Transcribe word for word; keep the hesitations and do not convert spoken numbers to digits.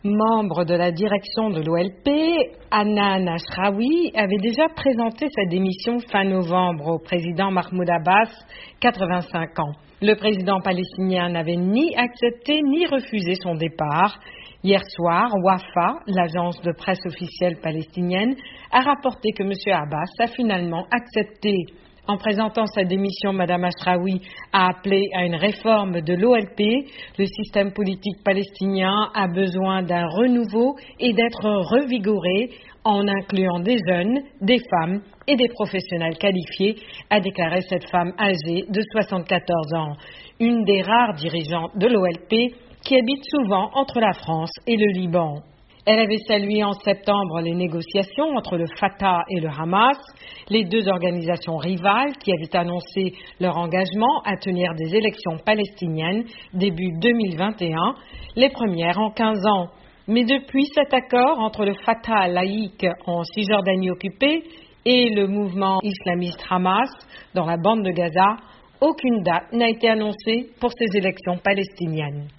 Membre de la direction de l'O L P, Hanan Ashraoui avait déjà présenté sa démission fin novembre au président Mahmoud Abbas, quatre-vingt-cinq ans. Le président palestinien n'avait ni accepté ni refusé son départ. Hier soir, Wafa, l'agence de presse officielle palestinienne, a rapporté que M. Abbas a finalement accepté. En présentant sa démission, Mme Ashraoui a appelé à une réforme de l'O L P. Le système politique palestinien a besoin d'un renouveau et d'être revigoré en incluant des jeunes, des femmes et des professionnels qualifiés, a déclaré cette femme âgée de soixante-quatorze ans, une des rares dirigeantes de l'O L P qui habite souvent entre la France et le Liban. Elle avait salué en septembre les négociations entre le Fatah et le Hamas, les deux organisations rivales qui avaient annoncé leur engagement à tenir des élections palestiniennes début deux mille vingt et un, les premières en quinze ans. Mais depuis cet accord entre le Fatah laïque en Cisjordanie occupée et le mouvement islamiste Hamas dans la bande de Gaza, aucune date n'a été annoncée pour ces élections palestiniennes.